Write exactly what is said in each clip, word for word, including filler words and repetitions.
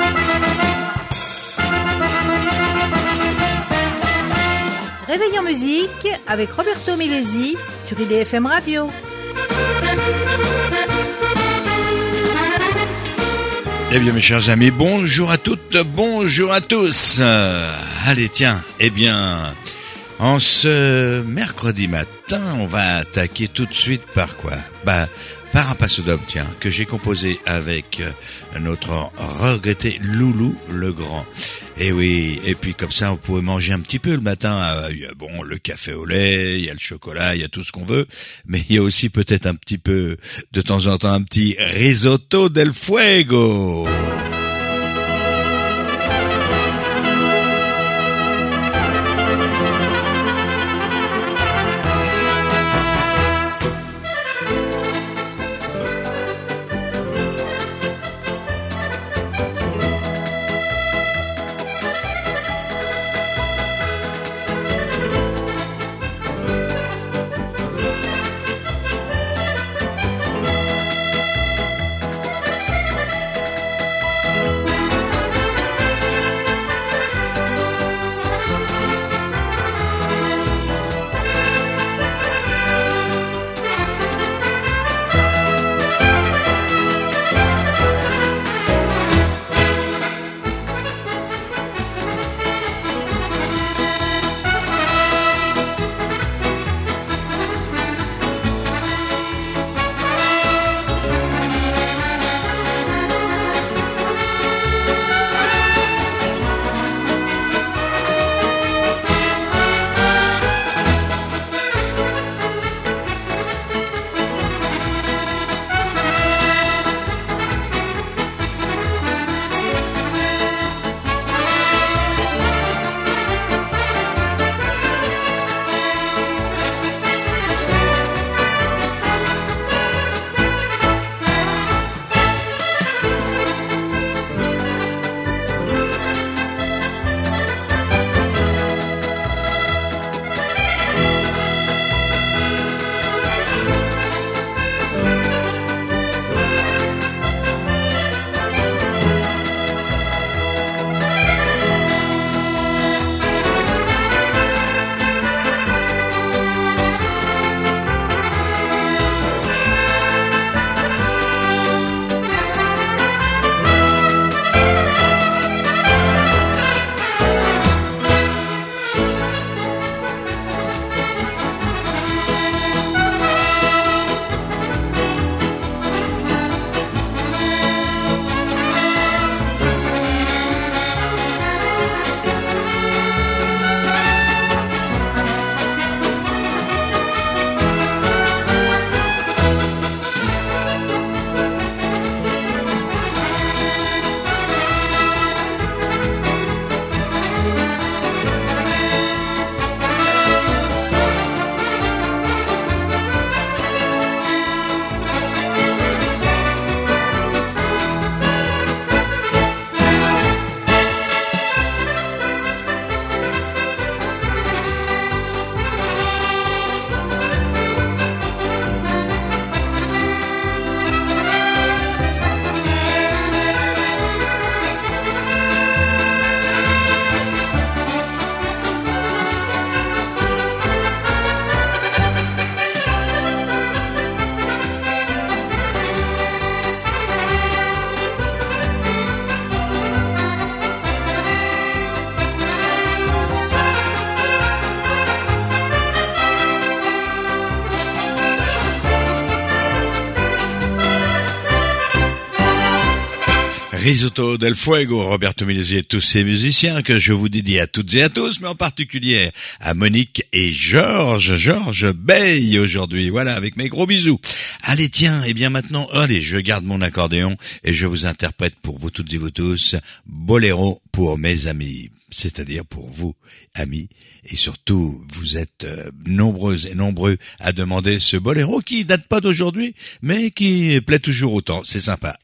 Réveil en musique avec Roberto Milesi sur I D F M Radio. Eh bien mes chers amis, bonjour à toutes, bonjour à tous. Euh, allez tiens, eh bien, en ce mercredi matin, on va attaquer tout de suite par quoi ? Bah, par un passo doble, tiens, que j'ai composé avec notre regretté Loulou le Grand. Et oui, et puis comme ça, vous pouvez manger un petit peu le matin. Il y a, bon, le café au lait, il y a le chocolat, il y a tout ce qu'on veut. Mais il y a aussi peut-être un petit peu, de temps en temps, un petit risotto del fuego. Risotto del Fuego, Roberto Milesi et tous ces musiciens que je vous dédie à toutes et à tous, mais en particulier à Monique et Georges, Georges Bay aujourd'hui, voilà, avec mes gros bisous. Allez tiens, et bien maintenant, allez, je garde mon accordéon et je vous interprète pour vous toutes et vous tous, Boléro pour mes amis, c'est-à-dire pour vous, amis, et surtout, vous êtes euh, nombreuses et nombreux à demander ce boléro qui date pas d'aujourd'hui, mais qui plaît toujours autant, c'est sympa.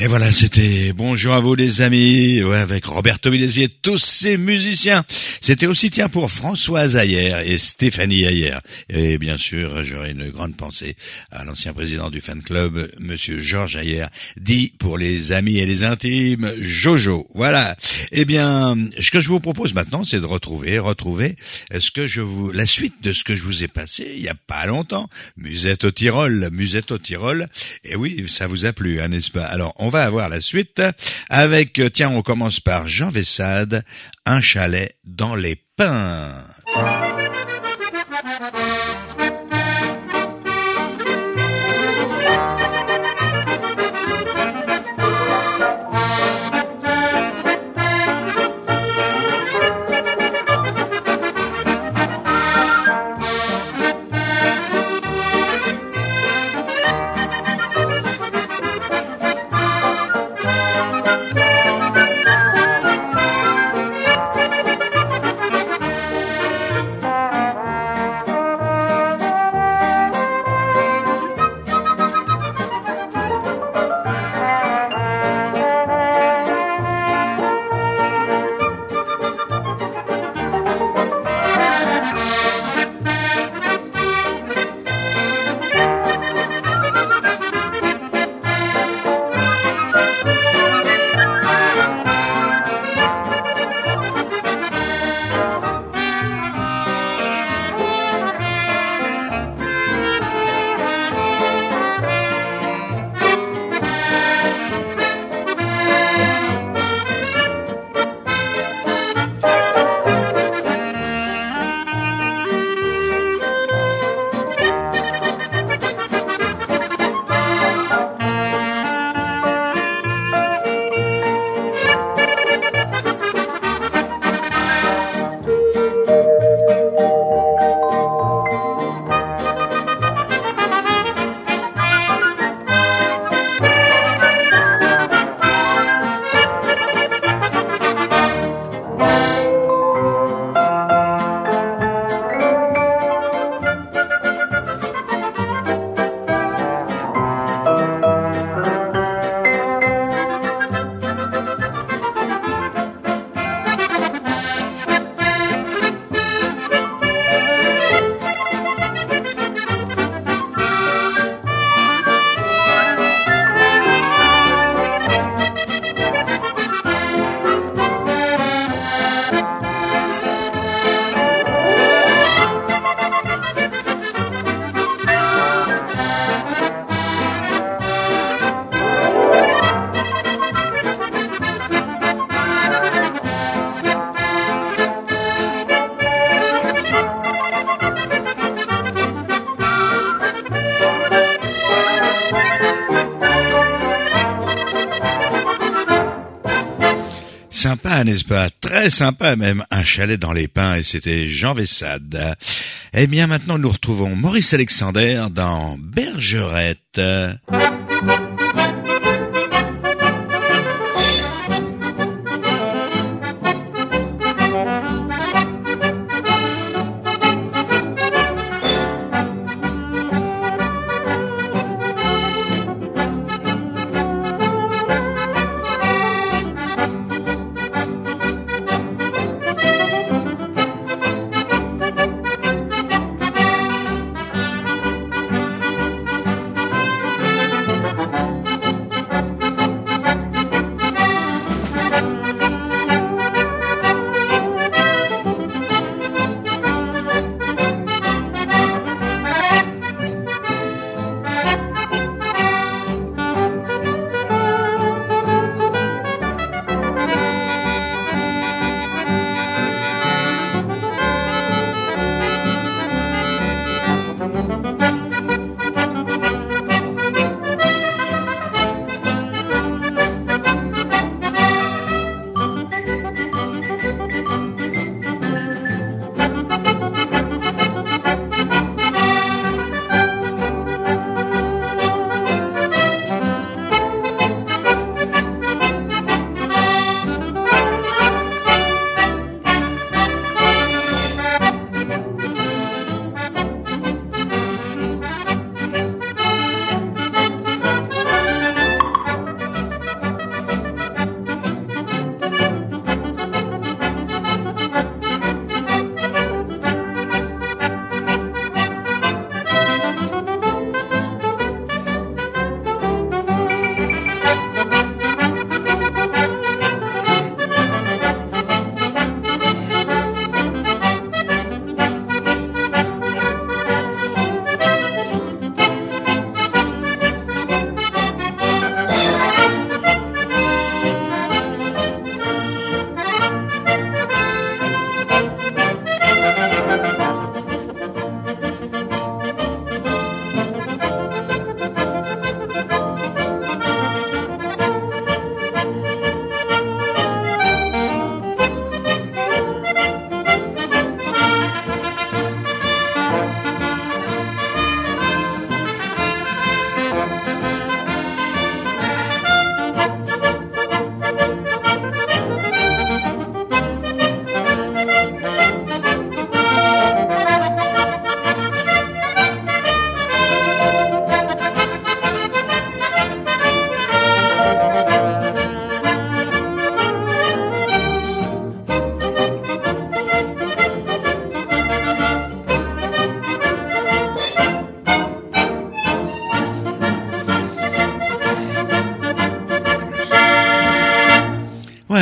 Et voilà, c'était bonjour à vous les amis, ouais, avec Roberto Milesi et tous ses musiciens. C'était aussi tiens pour Françoise Ayer et Stéphanie Ayer. Et bien sûr, j'aurais une grande pensée à l'ancien président du fan club, monsieur Georges Ayer, dit pour les amis et les intimes, Jojo. Voilà. Eh bien, ce que je vous propose maintenant, c'est de retrouver, retrouver ce que je vous, la suite de ce que je vous ai passé il y a pas longtemps. Musette au Tyrol, Musette au Tyrol. Et oui, ça vous a plu, hein, n'est-ce pas? Alors, on va avoir la suite avec, tiens, on commence par Jean Vessade, un chalet dans les pins. Sympa, n'est-ce pas? Très sympa même, un chalet dans les pins, et c'était Jean Vessade. Eh bien maintenant nous retrouvons Maurice Alexander dans Bergerette. Thank you.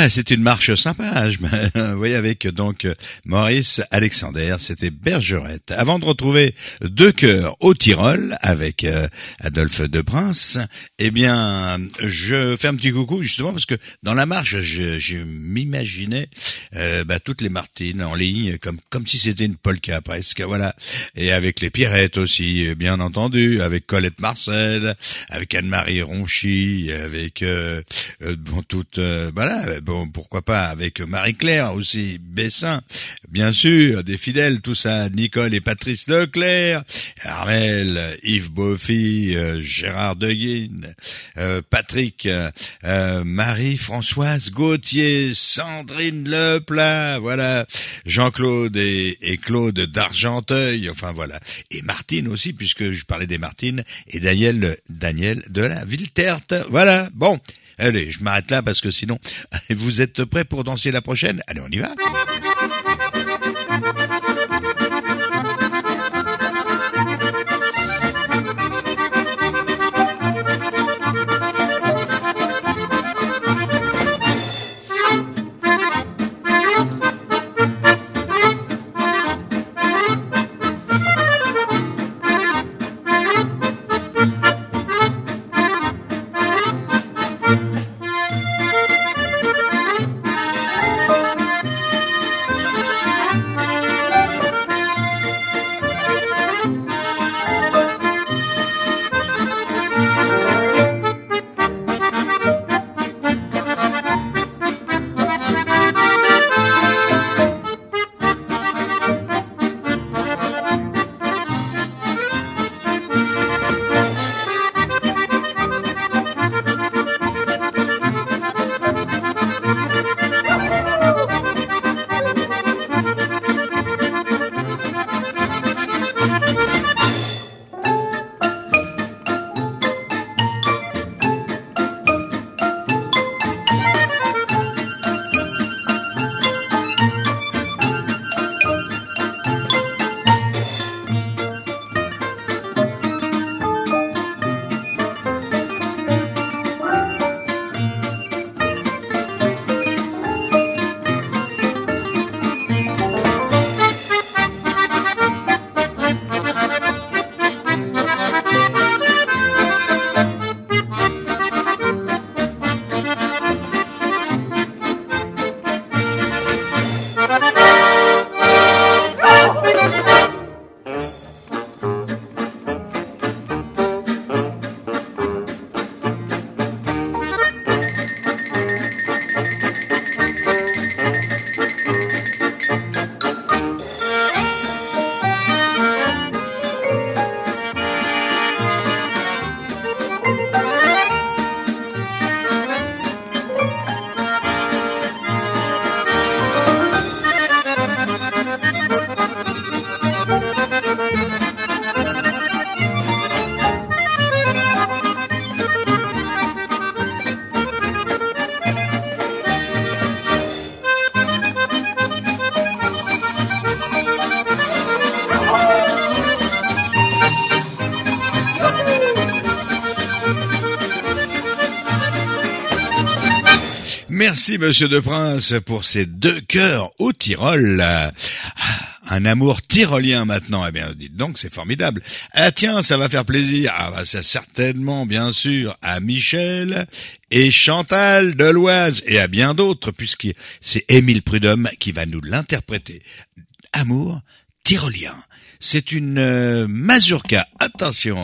Voilà, c'est une marche sympa. Je me... Vous voyez, avec donc Maurice Alexander, c'était Bergerette. Avant de retrouver Deux cœurs au Tyrol avec euh, Adolphe de Prince, eh bien, je fais un petit coucou justement parce que dans la marche, je, je m'imaginais euh, bah, toutes les Martines en ligne comme comme si c'était une polka presque, voilà. Et avec les Pierrettes aussi, bien entendu, avec Colette Marcel, avec Anne-Marie Ronchy, avec euh, euh, bon toutes, euh, voilà, bon pourquoi pas avec Marie-Claire aussi, Bessin, bien sûr, des fidèles, tout ça, Nicole et Patrice Leclerc, Armel, Yves Beaufy, euh, Gérard Deguine, euh, Patrick, euh, Marie-Françoise Gauthier, Sandrine Leplat, voilà, Jean-Claude et, et Claude d'Argenteuil, enfin voilà, et Martine aussi, puisque je parlais des Martines, et Daniel, Daniel de la Villeterte, voilà, bon. Allez, je m'arrête là parce que sinon, vous êtes prêts pour danser la prochaine? Allez, on y va. Merci Monsieur de Prince pour ces deux cœurs au Tyrol. Ah, un amour tyrolien maintenant. Eh bien, dites donc, c'est formidable. Ah tiens, ça va faire plaisir. Ah bah ça certainement, bien sûr, à Michel et Chantal de l'Oise et à bien d'autres, puisque c'est Émile Prudhomme qui va nous l'interpréter. Amour tyrolien. C'est une euh, mazurka. Attention.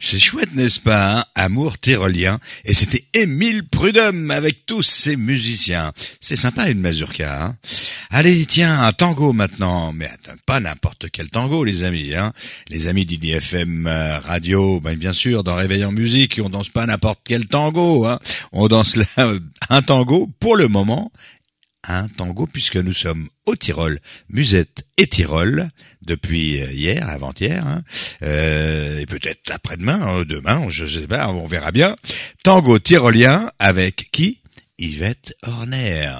C'est chouette, n'est-ce pas, hein? Amour tyrolien. Et c'était Émile Prudhomme avec tous ses musiciens. C'est sympa une mazurka, hein. Allez, tiens, un tango maintenant. Mais attends, pas n'importe quel tango, les amis, hein. Les amis d'I D F M euh, Radio, ben bien sûr, dans Réveil en musique, on danse pas n'importe quel tango, hein. On danse là un tango, pour le moment, un tango, puisque nous sommes au Tyrol, Musette et Tyrol, depuis hier, avant-hier, hein, euh, et peut-être après-demain, demain, je sais pas, on verra bien. Tango tyrolien avec qui? Yvette Horner.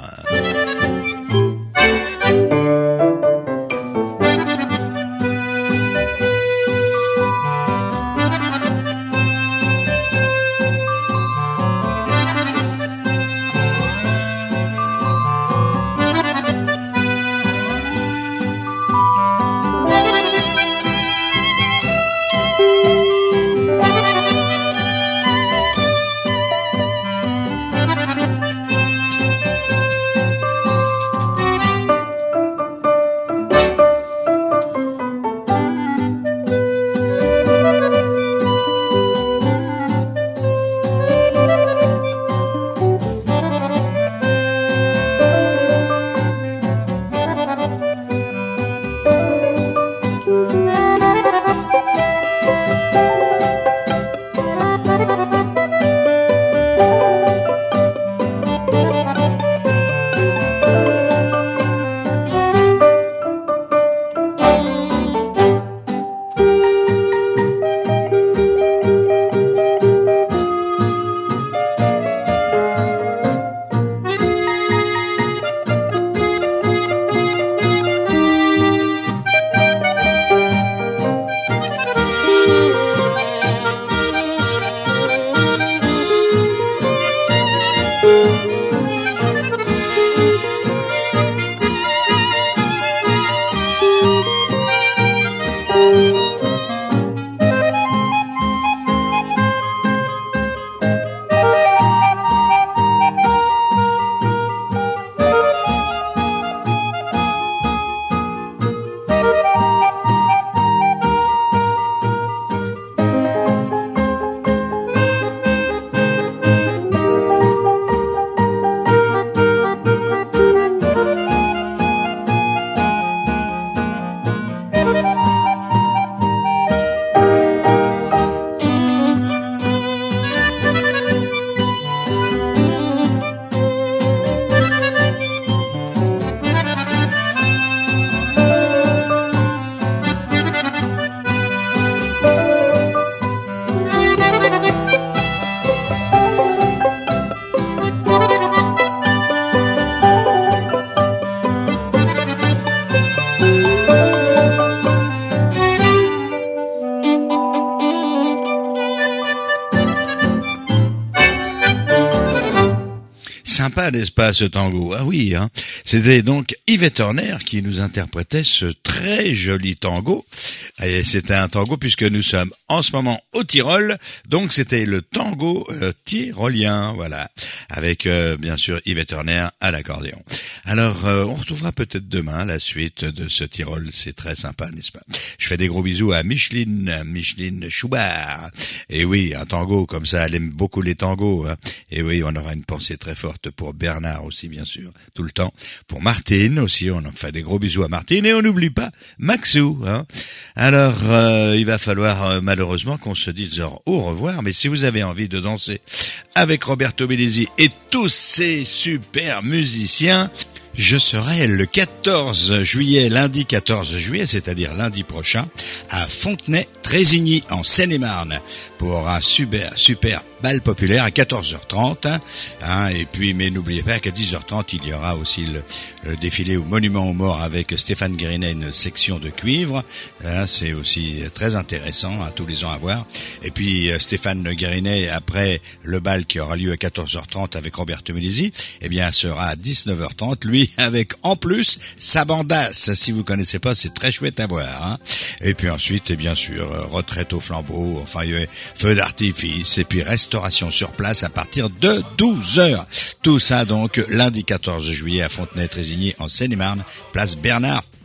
Sympa, n'est-ce pas, ce tango? Ah oui, hein. C'était donc Yvette Horner qui nous interprétait ce très joli tango. Et c'était un tango puisque nous sommes en ce moment au Tyrol, donc c'était le tango euh, tyrolien, voilà, avec euh, bien sûr Yvette Horner à l'accordéon. Alors, euh, on retrouvera peut-être demain la suite de ce Tyrol, c'est très sympa, n'est-ce pas? Je fais des gros bisous à Micheline, Micheline Schubert. Et oui, un tango comme ça, elle aime beaucoup les tangos, hein. Et oui, on aura une pensée très forte pour Bernard aussi, bien sûr, tout le temps. Pour Martine aussi, on en fait des gros bisous à Martine. Et on n'oublie pas Maxou, hein. Alors, euh, il va falloir euh, malheureusement qu'on se dise au revoir. Mais si vous avez envie de danser avec Roberto Bellisi et tous ces super musiciens, je serai le quatorze juillet, lundi quatorze juillet, c'est-à-dire lundi prochain, à Fontenay-Trésigny, en Seine-et-Marne, pour un super, super bal populaire à quatorze heures trente. Hein, et puis, mais n'oubliez pas qu'à dix heures trente, il y aura aussi le, le défilé au Monument aux Morts avec Stéphane Guérinet, une section de cuivre. Hein, c'est aussi très intéressant, hein, tous les ans à voir. Et puis, Stéphane Guérinet, après le bal qui aura lieu à quatorze heures trente avec Roberto Bellisi, eh bien, sera à dix-neuf heures trente, lui, avec en plus sa bandasse. Si vous connaissez pas, c'est très chouette à voir. Hein. Et puis ensuite, et bien sûr, retraite au flambeau, enfin, il y a feu d'artifice, et puis restauration sur place à partir de douze heures. Tout ça donc lundi quatorze juillet à Fontenay-Trésigny en Seine-et-Marne, place Bernard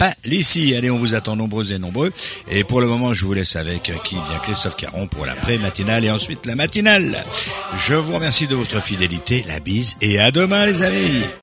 Palissy. Allez, on vous attend nombreux et nombreux. Et pour le moment, je vous laisse avec qui bien Christophe Caron pour la pré-matinale et ensuite la matinale. Je vous remercie de votre fidélité, la bise et à demain les amis.